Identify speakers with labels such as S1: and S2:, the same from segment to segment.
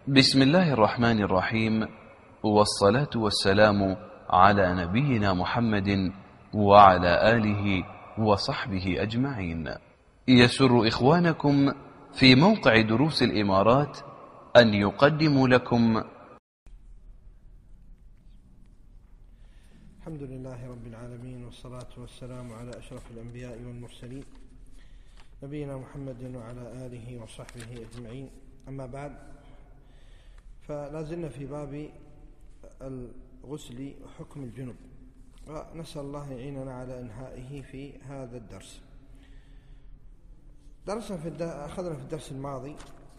S1: بسم الله الرحمن الرحيم، والصلاة والسلام على نبينا محمد وعلى آله وصحبه أجمعين. يسر إخوانكم في موقع دروس الإمارات أن يقدموا لكم
S2: الحمد لله رب العالمين، والصلاة والسلام على أشرف الأنبياء والمرسلين نبينا محمد وعلى آله وصحبه أجمعين. أما بعد، فلازلنا في باب الغسل وحكم الجنب، ونسأل الله يعيننا على إنهائه في هذا الدرس. أخذنا في الدرس الماضي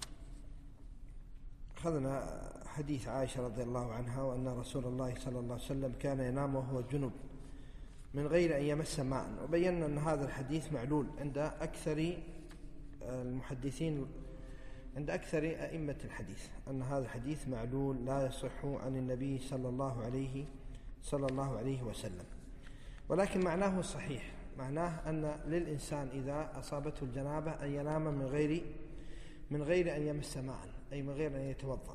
S2: أخذنا حديث عائشة رضي الله عنها، وأن رسول الله صلى الله عليه وسلم كان ينام وهو جنب من غير أن يمس ماء، وبينا أن هذا الحديث معلول عند أكثر المحدثين، عند أكثر أئمة الحديث، أن هذا الحديث معلول لا يصح عن النبي صلى الله عليه وسلم. ولكن معناه صحيح، معناه أن للإنسان إذا أصابته الجنابة أن ينام من غير أن يمس ماء، أي من غير أن يتوضأ.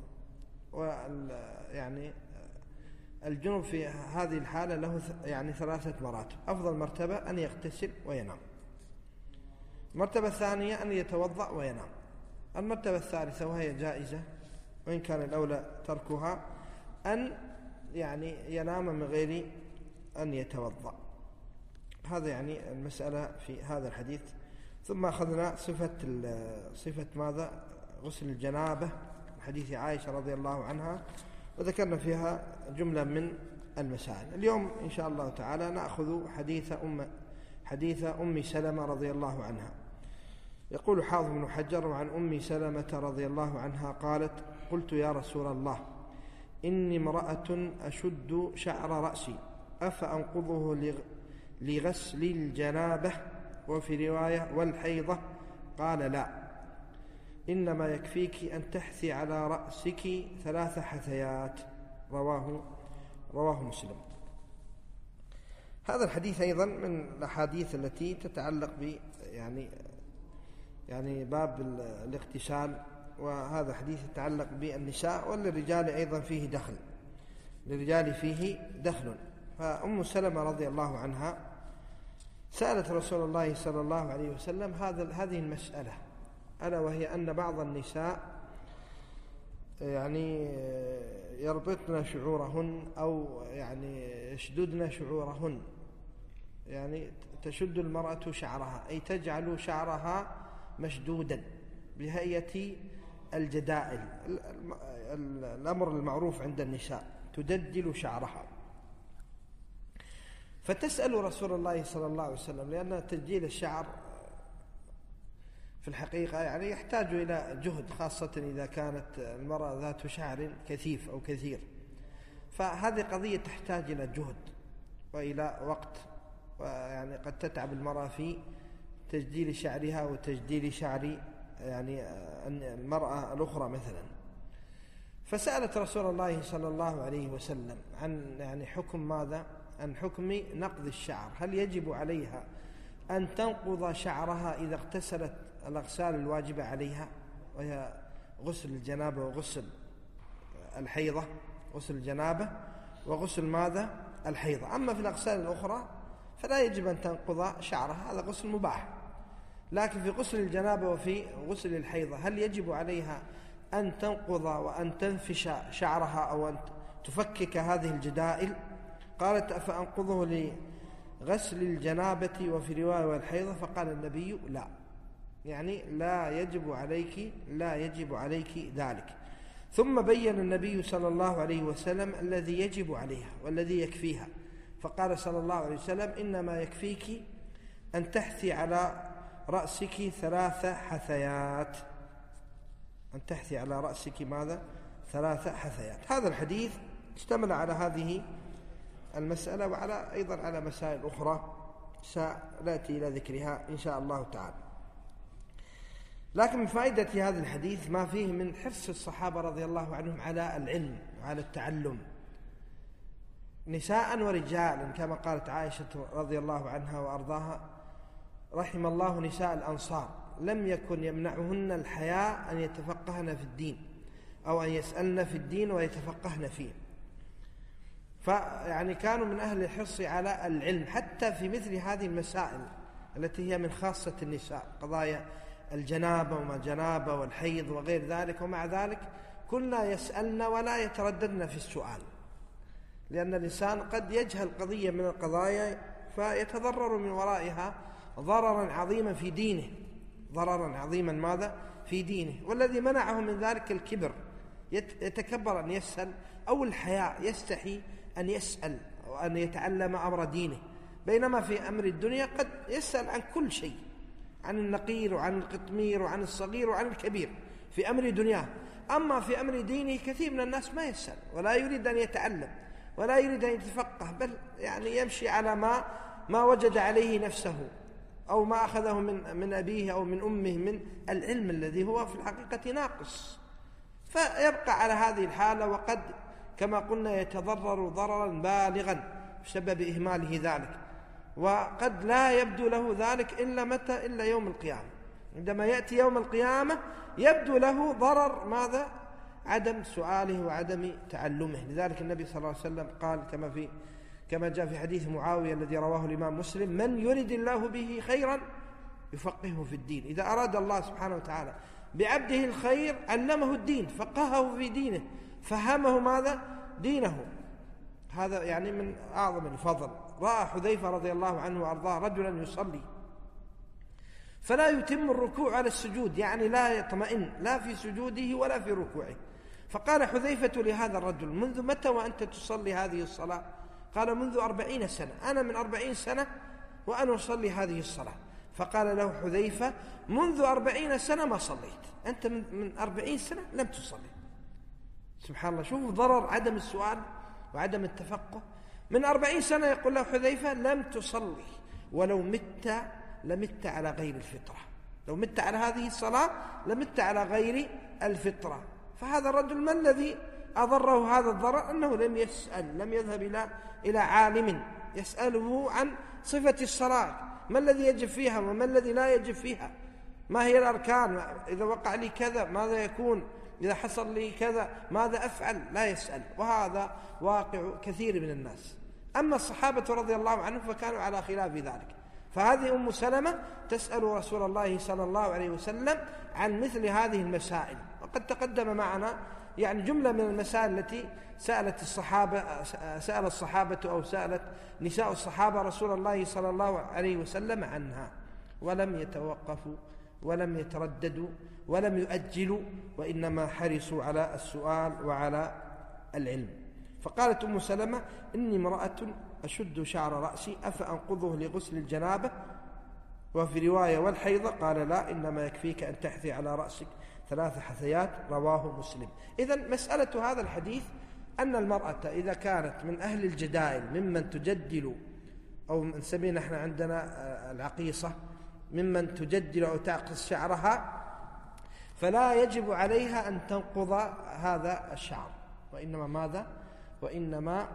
S2: يعني الجنب في هذه الحالة له يعني 3 مراتب. أفضل مرتبة أن يغتسل وينام، المرتبة الثانية أن يتوضأ وينام، المرتبة الثالثة وهي جائزة وإن كان الأولى تركها أن يعني ينام من غير أن يتوضأ. هذا يعني المسألة في هذا الحديث. ثم أخذنا صفة ماذا؟ غسل الجنابة، حديث عائشة رضي الله عنها، وذكرنا فيها جملة من المسائل. اليوم إن شاء الله تعالى نأخذ حديث أم سلمة رضي الله عنها. يقول حافظ بن حجر: عن أم سلمة رضي الله عنها قالت: قلت يا رسول الله، إني امرأة أشد شعر رأسي، أفأنقضه لغسل الجنابة؟ وفي رواية: والحيضة؟ قال: لا، إنما يكفيك أن تحثي على رأسك 3 حثيات. رواه مسلم. هذا الحديث أيضا من الأحاديث التي تتعلق ب يعني باب الاغتسال، وهذا حديث يتعلق بالنساء، وللرجال أيضا فيه دخل. فأم سلمة رضي الله عنها سألت رسول الله صلى الله عليه وسلم هذه المسألة، ألا وهي أن بعض النساء يعني يربطن شعورهن أو يعني يشددن شعورهن، يعني تشد المرأة شعرها، أي تجعل شعرها مشدودا بهيئة الجدائل، الأمر المعروف عند النساء، تدجل شعرها. فتسأل رسول الله صلى الله عليه وسلم، لأن تسجيل الشعر في الحقيقة يعني يحتاج إلى جهد، خاصة إذا كانت المرأة ذات شعر كثيف أو كثير، فهذه قضية تحتاج إلى جهد وإلى وقت، ويعني قد تتعب المرأة في تجديل شعرها وتجديل شعر يعني المرأة الأخرى مثلا. فسألت رسول الله صلى الله عليه وسلم عن يعني حكم ماذا؟ عن حكم نقض الشعر، هل يجب عليها أن تنقض شعرها إذا اغتسلت الأغسال الواجبة عليها، وهي غسل الجنابة وغسل الحيضة، غسل الجنابة وغسل ماذا؟ الحيضة. أما في الأغسال الأخرى فلا يجب أن تنقض شعرها، هذا غسل مباح. لكن في غسل الجنابة وفي غسل الحيضة هل يجب عليها أن تنقض وأن تنفش شعرها أو أن تفكك هذه الجدائل؟ قالت: أفأنقضه لغسل الجنابة وفي رواية والحيضة؟ فقال النبي: لا، يعني لا يجب عليك ذلك. ثم بين النبي صلى الله عليه وسلم الذي يجب عليها والذي يكفيها، فقال صلى الله عليه وسلم: إنما يكفيك أن تحثي على رأسك 3 حثيات، أن تحثي على رأسك ماذا؟ 3 حثيات. هذا الحديث اشتمل على هذه المسألة وعلى أيضا على مسائل أخرى سنأتي إلى ذكرها إن شاء الله تعالى. لكن من فائدة هذا الحديث ما فيه من حرص الصحابة رضي الله عنهم على العلم وعلى التعلم، نساء ورجال، كما قالت عائشة رضي الله عنها وأرضاها: رحم الله نساء الأنصار، لم يكن يمنعهن الحياء أن يتفقهن في الدين، أو أن يسألن في الدين ويتفقهن فيه. فيعني كانوا من أهل الحرص على العلم حتى في مثل هذه المسائل التي هي من خاصة النساء، قضايا الجنابة وما جنابة والحيض وغير ذلك. ومع ذلك كنا يسألن ولا يترددن في السؤال، لأن الإنسان قد يجهل قضية من القضايا فيتضرر من ورائها ضررا عظيما في دينه، ضررا عظيما ماذا؟ في دينه. والذي منعه من ذلك الكبر، يتكبر أن يسأل، أو الحياء، يستحي أن يسأل وأن يتعلم أمر دينه، بينما في أمر الدنيا قد يسأل عن كل شيء، عن النقير وعن القطمير وعن الصغير وعن الكبير في أمر دنياه. أما في أمر دينه كثير من الناس ما يسأل ولا يريد أن يتعلم ولا يريد أن يتفقه، بل يعني يمشي على ما وجد عليه نفسه أو ما أخذه من أبيه أو من أمه من العلم الذي هو في الحقيقة ناقص، فيبقى على هذه الحالة، وقد كما قلنا يتضرر ضررا بالغا بسبب إهماله ذلك. وقد لا يبدو له ذلك إلا متى؟ إلا يوم القيامة. عندما يأتي يوم القيامة يبدو له ضرر ماذا؟ عدم سؤاله وعدم تعلمه. لذلك النبي صلى الله عليه وسلم قال كما جاء في حديث معاوية الذي رواه الإمام مسلم: من يرد الله به خيرا يفقهه في الدين. إذا أراد الله سبحانه وتعالى بعبده الخير علمه الدين، فقهه في دينه، فهمه ماذا؟ دينه. هذا يعني من أعظم الفضل. رأى حذيفة رضي الله عنه وأرضاه رجلا يصلي فلا يتم الركوع على السجود، يعني لا يطمئن لا في سجوده ولا في ركوعه. فقال حذيفة لهذا الرجل: منذ متى وأنت تصلي هذه الصلاة؟ قال: منذ 40 سنة، أنا من 40 سنة وأنا أصلي هذه الصلاة. فقال له حذيفة: منذ 40 سنة ما صليت، أنت من 40 سنة لم تصلي. سبحان الله، شوفوا ضرر عدم السؤال وعدم التفقه. من 40 سنة يقول له حذيفة: لم تصلي، ولو مت لمت على غير الفطرة، لو مت على هذه الصلاة لمت على غير الفطرة. فهذا الرجل ما الذي أضره هذا الضرر؟ أنه لم يسأل، لم يذهب إلى عالم يسأله عن صفة الصلاة، ما الذي يجب فيها وما الذي لا يجب فيها، ما هي الأركان، إذا وقع لي كذا ماذا يكون، إذا حصل لي كذا ماذا أفعل. لا يسأل، وهذا واقع كثير من الناس. أما الصحابة رضي الله عنهم فكانوا على خلاف ذلك. فهذه أم سلمة تسأل رسول الله صلى الله عليه وسلم عن مثل هذه المسائل. وقد تقدم معنا يعني جملة من المسائل التي سأل الصحابة أو سألت نساء الصحابة رسول الله صلى الله عليه وسلم عنها، ولم يتوقفوا ولم يترددوا ولم يؤجلوا، وإنما حرصوا على السؤال وعلى العلم. فقالت أم سلمة: إني امرأة أشد شعر رأسي أفأنقضه لغسل الجنابة؟ وفي رواية: والحيضة؟ قال: لا، إنما يكفيك أن تحثي على رأسك 3 حثيات. رواه مسلم. إذن مسألة هذا الحديث أن المرأة إذا كانت من أهل الجدائل ممن تجدل، أو نسميه نحن عندنا العقيصة، ممن تجدل أو تعقص شعرها، فلا يجب عليها أن تنقض هذا الشعر، وإنما ماذا؟ وإنما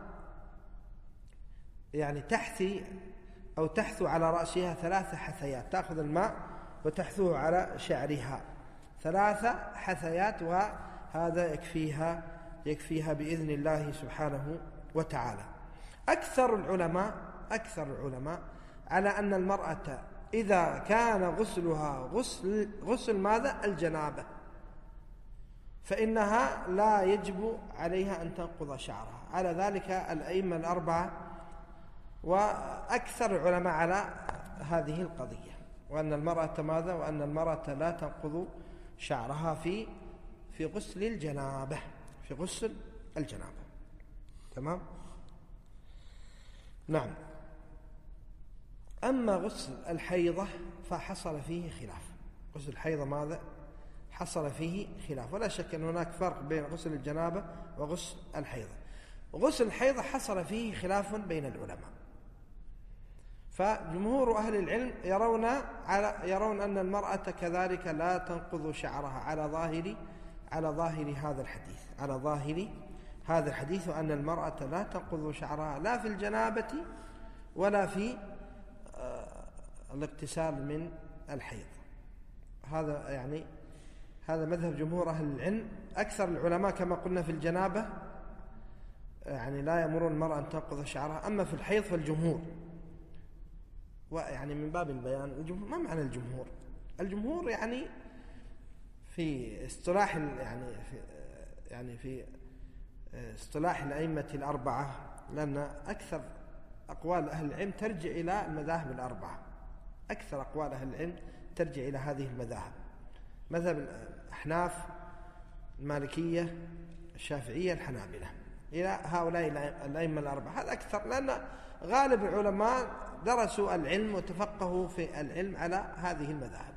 S2: يعني تحثي أو تحثو على رأسها 3 حثيات، تأخذ الماء وتحثوه على شعرها 3 حثيات، وهذا يكفيها بإذن الله سبحانه وتعالى. أكثر العلماء على أن المرأة إذا كان غسلها غسل ماذا؟ الجنابة، فإنها لا يجب عليها أن تنقض شعرها. على ذلك الأئمة ال4، وأكثر العلماء على هذه القضية، وأن المرأة ماذا؟ وأن المرأة لا تنقض شعرها في غسل الجنابة، في غسل الجنابة. تمام؟ نعم. أما غسل الحيضة فحصل فيه خلاف. غسل الحيضة ماذا؟ حصل فيه خلاف، ولا شك أن هناك فرق بين غسل الجنابة وغسل الحيضة. غسل الحيضة حصل فيه خلاف بين العلماء، فجمهور أهل العلم يرون أن المرأة كذلك لا تنقض شعرها على ظاهر هذا الحديث، وأن المرأة لا تنقض شعرها لا في الجنابة ولا في الاغتسال من الحيض. هذا يعني هذا مذهب جمهور أهل العلم. أكثر العلماء كما قلنا في الجنابة يعني لا يأمرون المرأة أن تنقض شعرها. أما في الحيض فالجمهور، ويعني من باب البيان الجمهور، ما معنى الجمهور؟ الجمهور يعني في اصطلاح في اصطلاح الأئمة الأربعة، لأن أكثر أقوال أهل العلم ترجع إلى المذاهب الأربعة. أكثر أقوال أهل العلم ترجع إلى هذه المذاهب: مذهب الأحناف، المالكية، الشافعية، الحنابلة، إلى هؤلاء الأئمة الأربعة. هذا أكثر، لأن غالب العلماء درسوا العلم وتفقهوا في العلم على هذه المذاهب.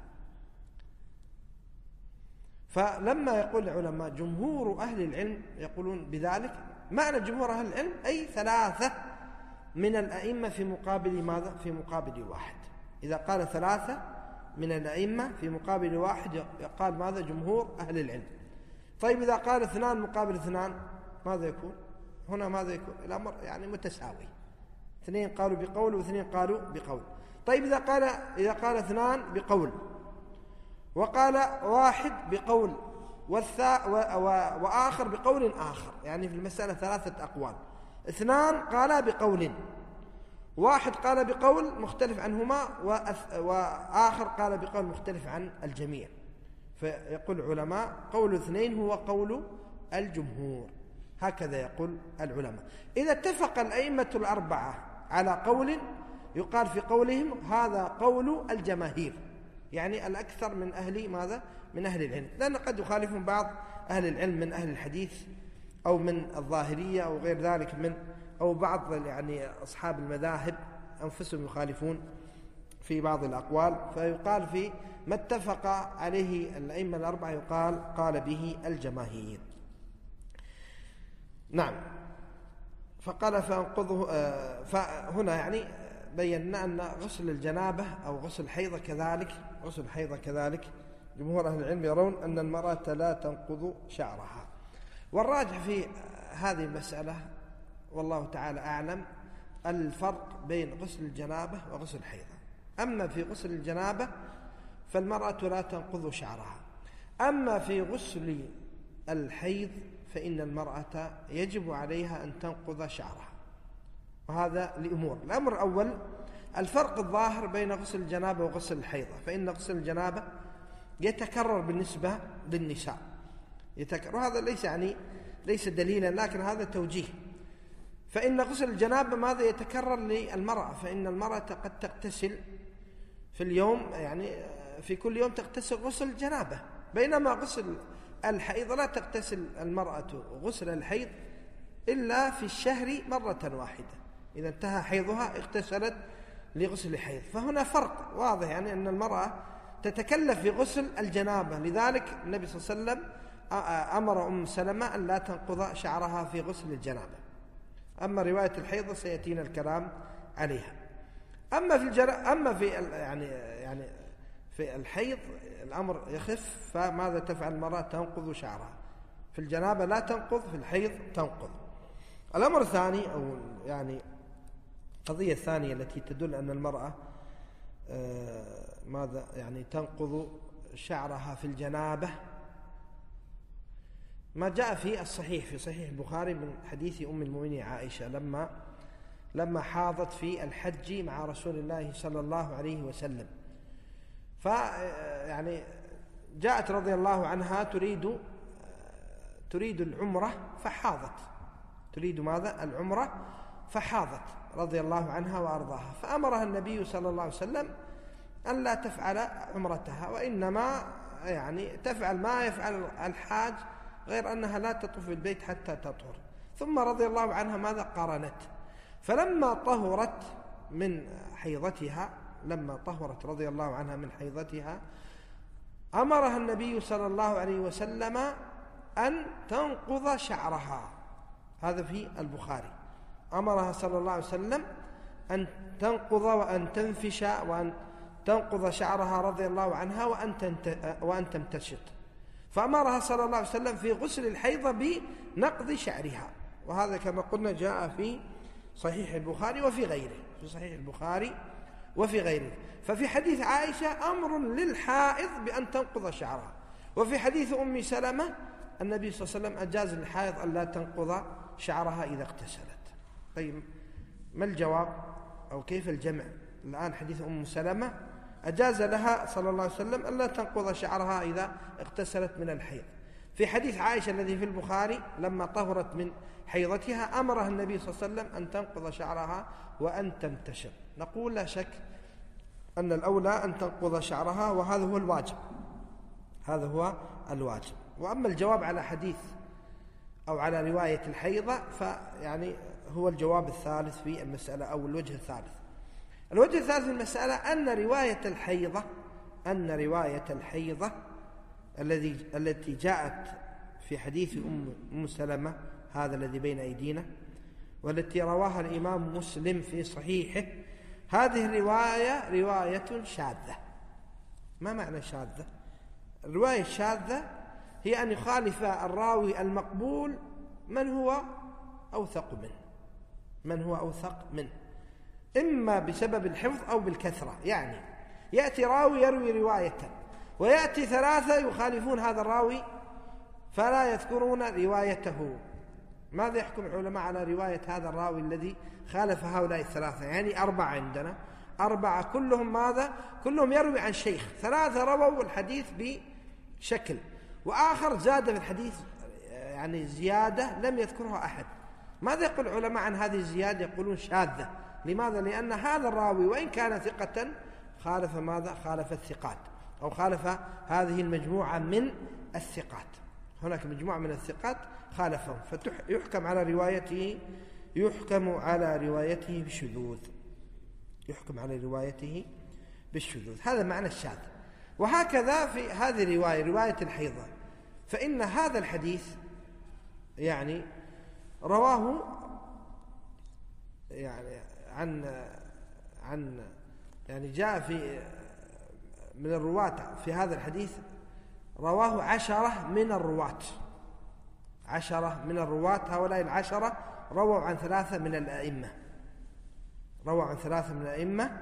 S2: فلما يقول العلماء جمهور أهل العلم يقولون بذلك، معنى جمهور أهل العلم أي 3 من الأئمة في مقابل ماذا؟ في مقابل واحد. إذا قال 3 من الأئمة في مقابل واحد يقال ماذا؟ جمهور أهل العلم. طيب إذا قال 2 مقابل 2 ماذا يكون؟ هنا ماذا يكون؟ الأمر يعني متساوي، 2 قالوا بقول و2 قالوا بقول. طيب إذا قال 2 بقول وقال 1 بقول وآخر بقول آخر، يعني في المسألة 3 أقوال. 2 قالا بقول، 1 قال بقول مختلف عنهما، وآخر قال بقول مختلف عن الجميع. فيقول العلماء قول 2 هو قول الجمهور، هكذا يقول العلماء. إذا اتفق الأئمة الأربعة على قول يقال في قولهم هذا قول الجماهير، يعني الأكثر من أهل ماذا؟ من أهل العلم، لأن قد يخالفون بعض أهل العلم من أهل الحديث أو من الظاهرية أو غير ذلك أو بعض يعني أصحاب المذاهب أنفسهم يخالفون في بعض الأقوال. فيقال في ما اتفق عليه الأئمة الأربعة يقال قال به الجماهير. نعم. فقال فأنقضه. فهنا يعني بينا أن غسل الجنابة أو غسل الحيضة كذلك جمهور أهل العلم يرون أن المرأة لا تنقض شعرها. والراجح في هذه المسألة والله تعالى أعلم الفرق بين غسل الجنابة وغسل الحيضة. أما في غسل الجنابة فالمرأة لا تنقض شعرها، أما في غسل الحيض فإن المرأة يجب عليها أن تنقض شعرها. وهذا لأمور: الأمر الأول الفرق الظاهر بين غسل الجنابة وغسل الحيضة، فإن غسل الجنابة يتكرر بالنسبة للنساء، وهذا ليس دليلا، لكن هذا توجيه. فإن غسل الجنابة ماذا؟ يتكرر للمرأة، فإن المرأة قد تغتسل في اليوم، يعني في كل يوم تغتسل غسل الجنابة، بينما غسل الحيض لا تغتسل المرأة غسل الحيض إلا في الشهر مرة واحدة، إذا انتهى حيضها اغتسلت لغسل الحيض. فهنا فرق واضح، يعني أن المرأة تتكلف في غسل الجنابة، لذلك النبي صلى الله عليه وسلم أمر أم سلمة أن لا تنقض شعرها في غسل الجنابة. أما رواية الحيض سيأتينا الكلام عليها. أما في الحيض الأمر يخف، فماذا تفعل المرأة؟ تنقض شعرها. في الجنابة لا تنقض، في الحيض تنقض. الأمر الثاني أو يعني القضية الثانية التي تدل أن المرأة ماذا يعني تنقض شعرها في الجنابة ما جاء في صحيح البخاري من حديث أم المؤمنين عائشة لما حاضت في الحج مع رسول الله صلى الله عليه وسلم. يعني جاءت رضي الله عنها تريد العمرة فحاضت، تريد ماذا؟ العمرة فحاضت رضي الله عنها وأرضاها، فأمرها النبي صلى الله عليه وسلم أن لا تفعل عمرتها، وإنما يعني تفعل ما يفعل الحاج، غير أنها لا تطوف البيت حتى تطهر. ثم رضي الله عنها ماذا؟ قارنت. فلما طهرت من حيضتها، لما طهرت رضي الله عنها من حيضتها، أمرها النبي صلى الله عليه وسلم أن تنقض شعرها. هذا في البخاري. أمرها صلى الله عليه وسلم أن تنقض وأن تنفش وأن تنقض شعرها رضي الله عنها وأن تمتشط. فأمرها صلى الله عليه وسلم في غسل الحيضة بنقض شعرها، وهذا كما قلنا جاء في صحيح البخاري وفي غيره، في صحيح البخاري وفي غيره. ففي حديث عائشة أمر للحائض بأن تنقض شعرها، وفي حديث أم سلمة النبي صلى الله عليه وسلم أجاز للحائض أن لا تنقض شعرها إذا اغتسلت. طيب ما الجواب أو كيف الجمع؟ الآن حديث أم سلمة أجاز لها صلى الله عليه وسلم أن لا تنقض شعرها إذا اغتسلت من الحيض. في حديث عائشة الذي في البخاري لما طهرت من حيضتها أمرها النبي صلى الله عليه وسلم أن تنقض شعرها وأن تنتشر. نقول لا شك أن الأولى أن تنقض شعرها، وهذا هو الواجب، هذا هو الواجب. وأما الجواب على حديث أو على رواية الحيضة فيعني هو الجواب الثالث في المسألة أو الوجه الثالث. الوجه الثالث في المسألة أن رواية الحيضة التي جاءت في حديث أم سلمة هذا الذي بين أيدينا، والتي رواها الإمام مسلم في صحيحه، هذه الرواية رواية شاذة. ما معنى شاذة؟ الرواية الشاذة هي أن يخالف الراوي المقبول من هو أوثق منه، إما بسبب الحفظ أو بالكثرة. يعني يأتي راوي يروي رواية ويأتي ثلاثة يخالفون هذا الراوي فلا يذكرون روايته. ماذا يحكم العلماء على رواية هذا الراوي الذي خالف هؤلاء الثلاثة؟ يعني 4 عندنا، 4 كلهم ماذا؟ كلهم يروي عن شيخ، 3 رووا الحديث بشكل، وآخر زاد في الحديث يعني زيادة لم يذكرها أحد. ماذا يقول العلماء عن هذه الزيادة؟ يقولون شاذة. لماذا؟ لأن هذا الراوي وإن كان ثقة خالف ماذا؟ خالف الثقات، أو خالف هذه المجموعة من الثقات. هناك مجموعة من الثقات خالفهم، فيحكم على روايته بالشذوذ. هذا معنى الشاذ. وهكذا في هذه الرواية، رواية الحيضة، فإن هذا الحديث يعني رواه يعني عن يعني جاء في من الرواة في هذا الحديث رواه 10 من الرواة. 10 من الرواة، هؤلاء 10 رووا عن 3 من الأئمة،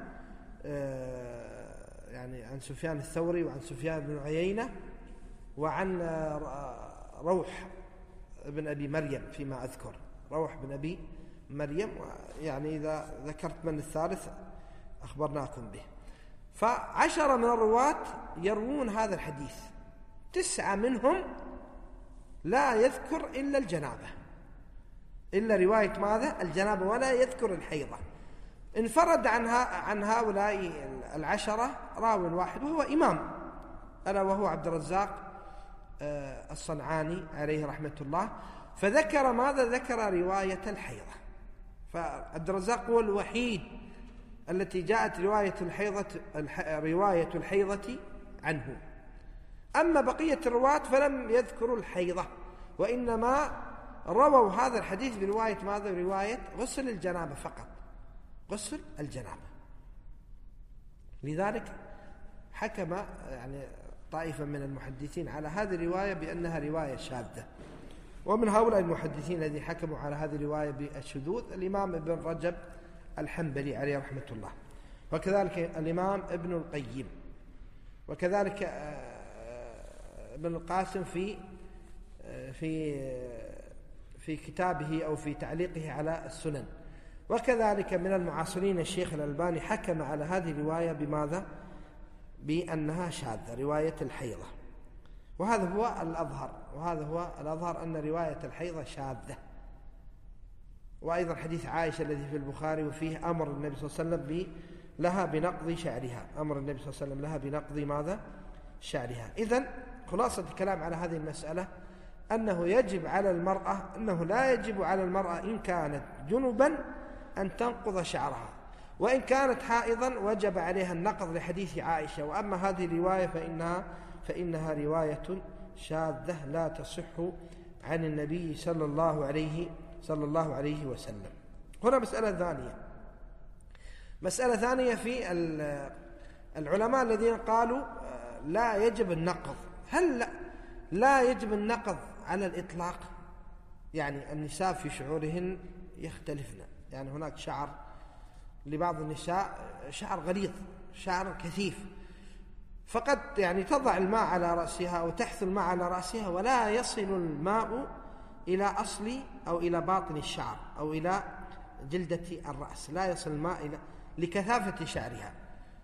S2: يعني عن سفيان الثوري وعن سفيان بن عيينة وعن روح بن أبي مريم فيما أذكر، روح بن أبي مريم، يعني إذا ذكرت من الثالث أخبرناكم به. ف10 من الرواة يروون هذا الحديث، 9 منهم لا يذكر إلا الجنابة، إلا رواية ماذا؟ الجنابة، ولا يذكر الحيضة. انفرد عن هؤلاء 10 راو واحد وهو إمام، ألا وهو عبد الرزاق الصنعاني عليه رحمة الله، فذكر ماذا؟ ذكر رواية الحيضة. فعبد الرزاق هو الوحيد التي جاءت رواية الحيضة عنه. أما بقية الرواة فلم يذكروا الحيضة، وإنما رووا هذا الحديث برواية ماذا؟ برواية غسل الجنابة فقط، غسل الجنابة. لذلك حكم يعني طائفة من المحدثين على هذه الرواية بأنها رواية شاذة. ومن هؤلاء المحدثين الذين حكموا على هذه الرواية بالشذوذ الإمام ابن رجب الحنبلي عليه رحمة الله، وكذلك الإمام ابن القيم، وكذلك ابن القاسم في كتابه أو في تعليقه على السنن، وكذلك من المعاصرين الشيخ الألباني حكم على هذه الرواية بماذا؟ بأنها شاذة، رواية الحيضة. وهذا هو الأظهر أن رواية الحيضة شاذة. وأيضا حديث عائشة الذي في البخاري وفيه أمر النبي صلى الله عليه وسلم لها بنقض شعرها، أمر النبي صلى الله عليه وسلم لها بنقض ماذا؟ شعرها. إذن خلاصة الكلام على هذه المسألة أنه لا يجب على المرأة إن كانت جنبا أن تنقض شعرها، وإن كانت حائضا وجب عليها النقض لحديث عائشة. وأما هذه الرواية فإنها رواية شاذة لا تصح عن النبي صلى الله عليه وسلم. هنا مسألة ثانية في العلماء الذين قالوا لا يجب النقض. هل لا يجب النقض على الإطلاق؟ يعني النساء في شعورهن يختلفن، يعني هناك شعر لبعض النساء شعر غليظ، شعر كثيف، فقد يعني تضع الماء على رأسها أو تحث الماء على رأسها ولا يصل الماء إلى أصل أو إلى باطن الشعر أو إلى جلدة الرأس، لا يصل الماء إلى لكثافة شعرها.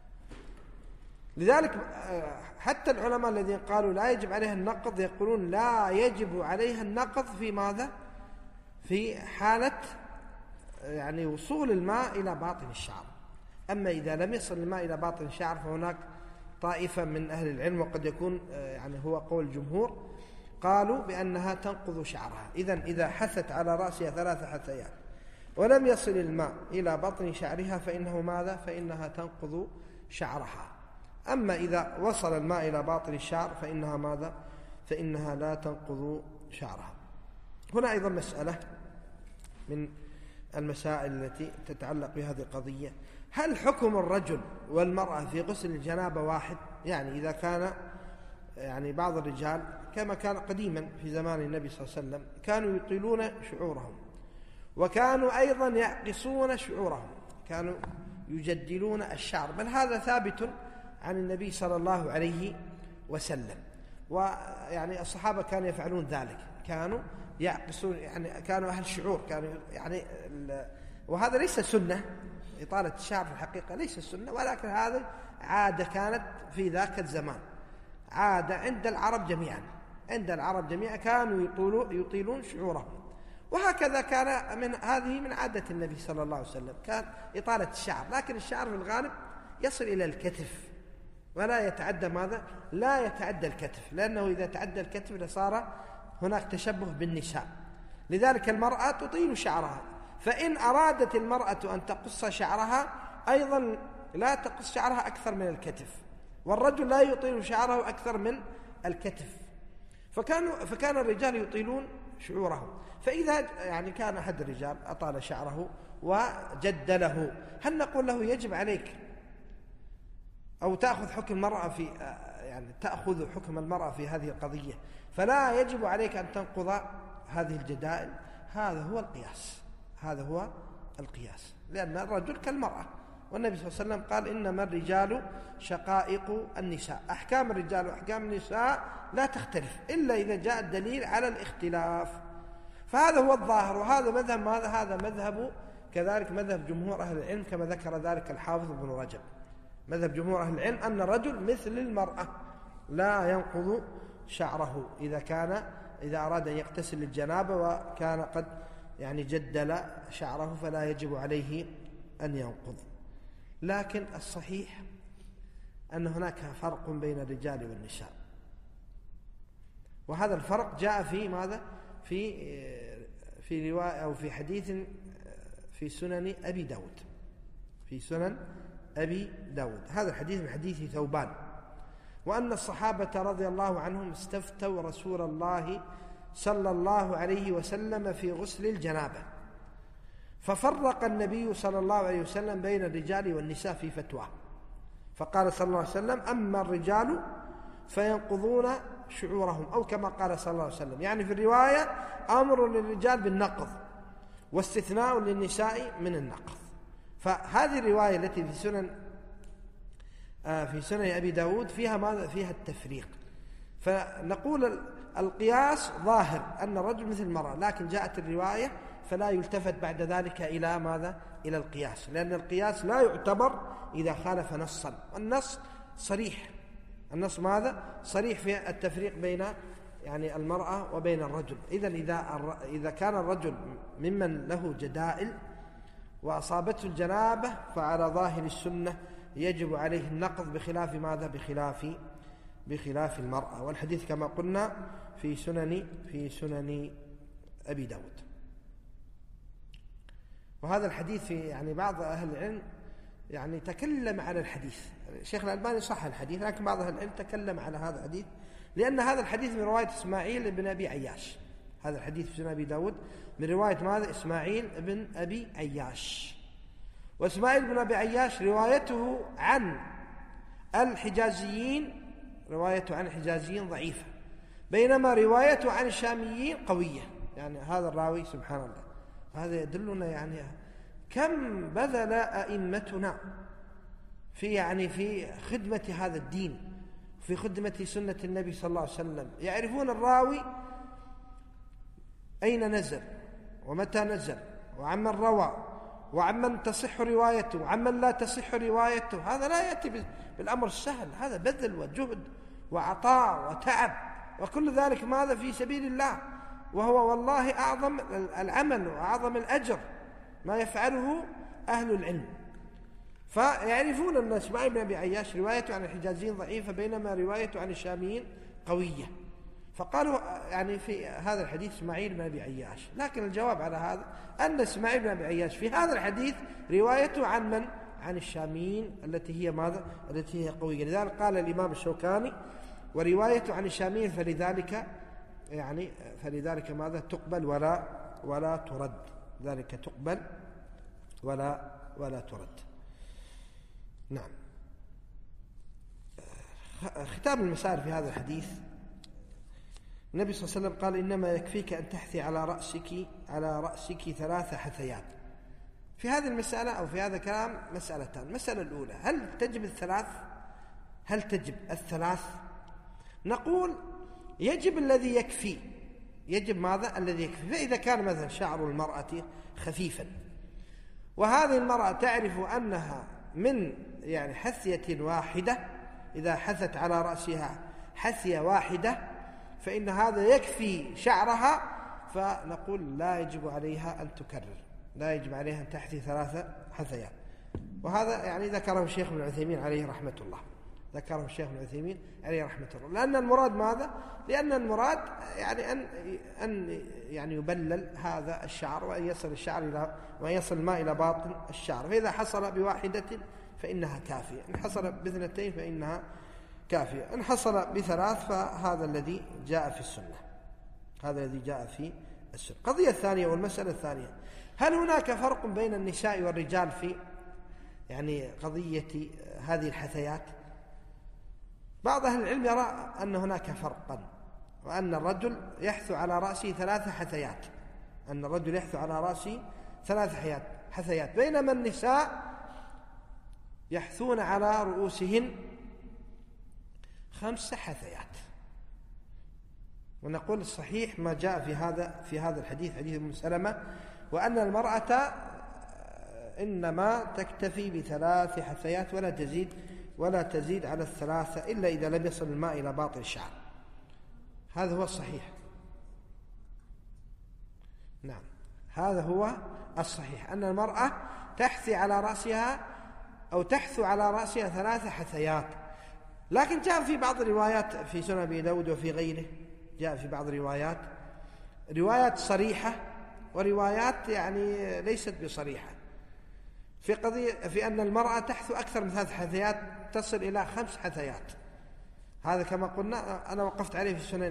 S2: لذلك حتى العلماء الذين قالوا لا يجب عليها النقض يقولون لا يجب عليها النقض في ماذا؟ في حالة يعني وصول الماء إلى باطن الشعر. أما إذا لم يصل الماء إلى باطن الشعر فهناك طائفة من أهل العلم، وقد يكون يعني هو قول الجمهور، قالوا بأنها تنقض شعرها. إذا حثت على رأسها 3 حثيات ولم يصل الماء إلى بطن شعرها فإنه ماذا؟ فإنها تنقض شعرها. أما إذا وصل الماء إلى باطن الشعر فإنها ماذا؟ فإنها لا تنقض شعرها. هنا أيضا مسألة من المسائل التي تتعلق بهذه القضية: هل حكم الرجل والمرأة في غسل الجنابة واحد؟ يعني إذا كان يعني بعض الرجال كما كان قديما في زمان النبي صلى الله عليه وسلم كانوا يطيلون شعورهم، وكانوا أيضا يعقصون شعورهم، كانوا يجدلون الشعر، بل هذا ثابت عن النبي صلى الله عليه وسلم. ويعني الصحابة كانوا يفعلون ذلك، كانوا يعقصون، يعني كانوا أهل شعور، كانوا يعني وهذا ليس سنة، إطالة الشعر في الحقيقة ليس سنة، ولكن هذا عادة كانت في ذاك الزمان، عادة عند العرب جميعا، عند العرب جميعا كانوا يطيلون شعورهم. وهكذا كان هذه من عادة النبي صلى الله عليه وسلم، كان إطالة الشعر، لكن الشعر في الغالب يصل إلى الكتف ولا يتعدى ماذا؟ لا يتعدى الكتف، لأنه إذا تعدى الكتف لصار هناك تشبه بالنساء. لذلك المرأة تطيل شعرها، فإن أرادت المرأة أن تقص شعرها أيضا لا تقص شعرها أكثر من الكتف، والرجل لا يطيل شعره أكثر من الكتف. فكان الرجال يطيلون شعورهم. فإذا يعني كان أحد الرجال أطال شعره وجدله، هل نقول له يجب عليك أو تأخذ حكم المرأة في يعني تأخذ حكم المرأة في هذه القضية فلا يجب عليك أن تنقض هذه الجدائل؟ هذا هو القياس، هذا هو القياس، لأن الرجل كالمرأة، والنبي صلى الله عليه وسلم قال إنما الرجال شقائق النساء، أحكام الرجال وأحكام النساء لا تختلف إلا إذا جاء الدليل على الاختلاف. فهذا هو الظاهر، وهذا مذهب ماذا؟ هذا مذهب كذلك مذهب جمهور أهل العلم، كما ذكر ذلك الحافظ ابن رجب. مذهب جمهور أهل العلم أن الرجل مثل المرأة لا ينقض شعره إذا أراد أن يغتسل الجنابة وكان قد يعني جدل شعره فلا يجب عليه أن ينقض. لكن الصحيح أن هناك فرق بين الرجال والنساء، وهذا الفرق جاء في ماذا؟ في رواية أو في حديث في سنن أبي داود، في سنن أبي داود. هذا الحديث من حديث ثوبان، وأن الصحابة رضي الله عنهم استفتوا رسول الله صلى الله عليه وسلم في غسل الجنابة، ففرق النبي صلى الله عليه وسلم بين الرجال والنساء في فتواه، فقال صلى الله عليه وسلم: أما الرجال فينقضون شعورهم، أو كما قال صلى الله عليه وسلم، يعني في الرواية أمر للرجال بالنقض واستثناء للنساء من النقض. فهذه الرواية التي في سنن أبي داود فيها ماذا؟ فيها التفريق. فنقول القياس ظاهر أن الرجل مثل المرأة، لكن جاءت الرواية فلا يلتفت بعد ذلك إلى ماذا؟ إلى القياس، لأن القياس لا يعتبر إذا خالف نصا، النص صريح، النص ماذا؟ صريح في التفريق بين يعني المرأة وبين الرجل. إذا كان الرجل ممن له جدائل وأصابته الجنابة فعلى ظاهر السنة يجب عليه النقض، بخلاف ماذا؟ بخلاف المرأة. والحديث كما قلنا في سنن أبي داود. وهذا الحديث في يعني بعض أهل العلم يعني تكلم على الحديث، الشيخ الألباني صح الحديث، لكن بعض أهل العلم تكلم على هذا الحديث، لأن هذا الحديث من رواية إسماعيل بن أبي عياش. هذا الحديث في سنن أبي داود من رواية ماذا؟ إسماعيل بن أبي عياش. وإسماعيل بن أبي عياش روايته عن الحجازيين ضعيفة، بينما روايته عن الشاميين قوية. يعني هذا الراوي سبحان الله، هذا يدلنا يعني كم بذل أئمتنا في خدمة هذا الدين في خدمة سنة النبي صلى الله عليه وسلم، يعرفون الراوي أين نزل ومتى نزل وعمن روى وعمن تصح روايته وعمن لا تصح روايته. هذا لا يأتي بالأمر السهل، هذا بذل وجهد وعطاء وتعب، وكل ذلك ماذا؟ في سبيل الله، وهو والله أعظم العمل وأعظم الأجر ما يفعله أهل العلم. فيعرفون أن إسماعيل بن أبي عياش روايته عن الحجازيين ضعيفة بينما روايته عن الشاميين قوية، فقالوا يعني في هذا الحديث إسماعيل بن أبي عياش. لكن الجواب على هذا أن إسماعيل بن أبي عياش في هذا الحديث روايته عن من؟ عن الشاميين التي هي ماذا؟ التي هي قوية. لذلك قال الإمام الشوكاني وروايته عن الشاميين فلذلك ماذا؟ تقبل ولا ترد، ذلك تقبل ولا ترد. نعم. ختام المسائل في هذا الحديث، النبي صلى الله عليه وسلم قال إنما يكفيك أن تحثي على رأسك 3 حثيات. في هذه المسألة أو في هذا الكلام مسألتان. المسألة الأولى، هل تجب الثلاث؟ نقول يجب الذي يكفي. يجب ماذا؟ الذي يكفي. فإذا كان مثلا شعر المرأة خفيفا وهذه المرأة تعرف أنها من حثية واحدة، إذا حثت على رأسها حثية واحدة فإن هذا يكفي شعرها، فنقول لا يجب عليها أن تكرر، لا يجب عليها أن تحثي 3 حثيات. وهذا ذكره الشيخ ابن عثيمين عليه رحمة الله، لأن المراد ماذا؟ لأن المراد أن يبلل هذا الشعر وأن يصل الماء إلى باطن الشعر. فإذا حصل بواحدة فإنها كافية، إن حصل ب2 فإنها كافية، إن حصل ب3 فهذا الذي جاء في السنة. القضية الثانية والمسألة الثانية، هل هناك فرق بين النساء والرجال في قضية هذه الحثيات؟ بعض أهل العلم يرى أن هناك فرقا، وأن الرجل يحث على رأسه 3 حثيات، بينما النساء يحثون على رؤوسهن 5 حثيات. ونقول الصحيح ما جاء في هذا الحديث، حديث أم سلمة، وأن المرأة إنما تكتفي ب3 حثيات ولا تزيد على 3 إلا إذا لم يصل الماء إلى باطن الشعر. هذا هو الصحيح. نعم، هذا هو الصحيح، أن المرأة تحث على رأسها 3 حثيات. لكن جاء في بعض الروايات في سنن أبي داود وفي غيره، جاء في بعض روايات صريحة وروايات ليست بصريحة في أن المرأة تحث أكثر من 3 حثيات، تصل إلى 5 حثيات. هذا كما قلنا أنا وقفت عليه في سنن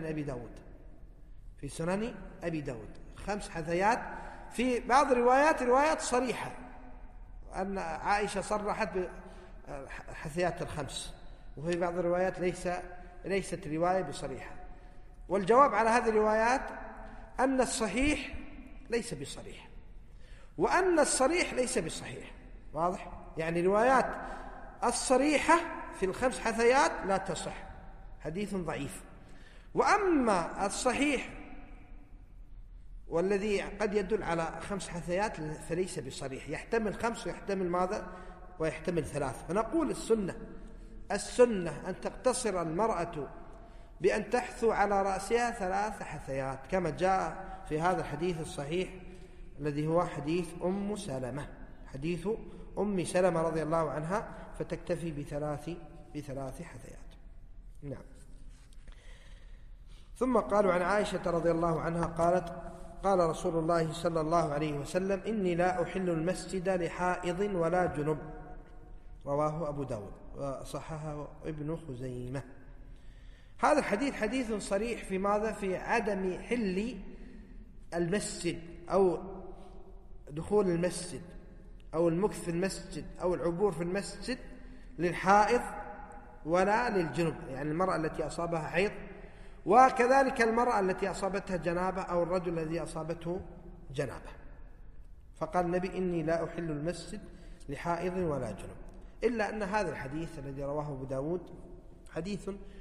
S2: أبي داود 5 حثيات. في بعض روايات صريحة أن عائشة صرحت بحثيات 5، وفي بعض الروايات ليست رواية بصريحة. والجواب على هذه الروايات أن الصحيح ليس بصريح، وأن الصريح ليس بصحيح. واضح؟ روايات الصريحة في 5 حثيات لا تصح، حديث ضعيف. وأما الصحيح والذي قد يدل على 5 حثيات فليس بصريح، يحتمل 5 ويحتمل ماذا؟ ويحتمل 3. فنقول السنة أن تقتصر المرأة بأن تحثو على رأسها 3 حثيات، كما جاء في هذا الحديث الصحيح الذي هو حديث حديث أم سلمة رضي الله عنها، فتكتفي ب3 حثيات. نعم. ثم قالوا عن عائشة رضي الله عنها قالت: قال رسول الله صلى الله عليه وسلم: إني لا أحل المسجد لحائض ولا جنب. رواه أبو داود وصححه ابن خزيمة. هذا الحديث حديث صريح في ماذا؟ في عدم حل المسجد أو دخول المسجد أو المكث في المسجد أو العبور في المسجد للحائض ولا للجنب، المرأة التي أصابها حيض، وكذلك المرأة التي أصابتها جنابة أو الرجل الذي أصابته جنابة. فقال النبي: إني لا أحل المسجد لحائض ولا جنب. إلا أن هذا الحديث الذي رواه أبو داود حديث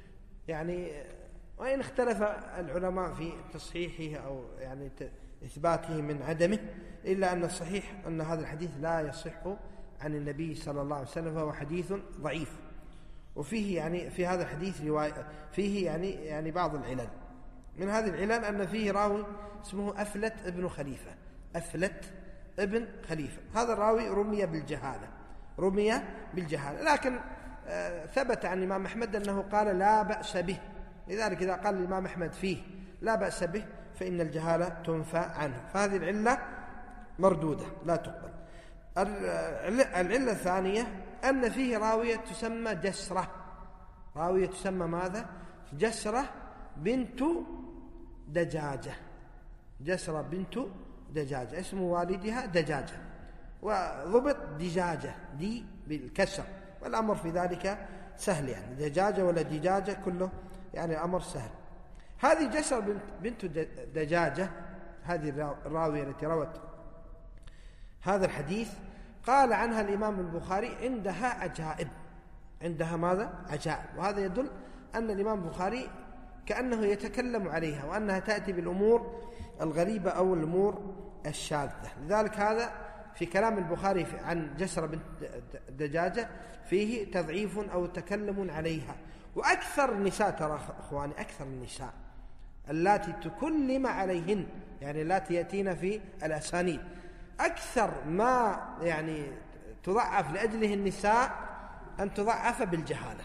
S2: يعني وإن اختلف العلماء في تصحيحه أو يعني إثباته من عدمه، إلا أن الصحيح أن هذا الحديث لا يصح عن النبي صلى الله عليه وسلم، فهو حديث ضعيف. وفيه يعني في هذا الحديث رواية فيه يعني بعض العلل. من هذه العلل أن فيه راوي اسمه أفلت ابن خليفة. أفلت ابن خليفة هذا الراوي رمي بالجهالة، لكن ثبت عن الإمام أحمد أنه قال لا بأس به. لذلك إذا قال الإمام أحمد فيه لا بأس به فإن الجهالة تنفى عنه، فهذه العلة مردودة لا تقبل. العلة الثانية أن فيه راوية تسمى جسرة. راوية تسمى ماذا؟ جسرة بنت دجاجة. جسرة بنت دجاجة، اسم والدها دجاجة، وضبط دجاجة دي بالكسر، والأمر في ذلك سهل، يعني دجاجة ولا دجاجة كله يعني أمر سهل. هذه جسر بنت دجاجة، هذه الراوية التي روت هذا الحديث، قال عنها الإمام البخاري عندها عجائب. عندها ماذا؟ عجائب. وهذا يدل أن الإمام البخاري كأنه يتكلم عليها، وأنها تأتي بالأمور الغريبة أو الأمور الشاذة. لذلك هذا في كلام البخاري عن جسر بنت دجاجة فيه تضعيف أو تكلم عليها. وأكثر النساء، ترى أخواني، أكثر النساء اللاتي تكلم عليهن، يعني اللاتي يأتين في الأسانيد، أكثر ما يعني تضعف لأجله النساء أن تضعف بالجهالة.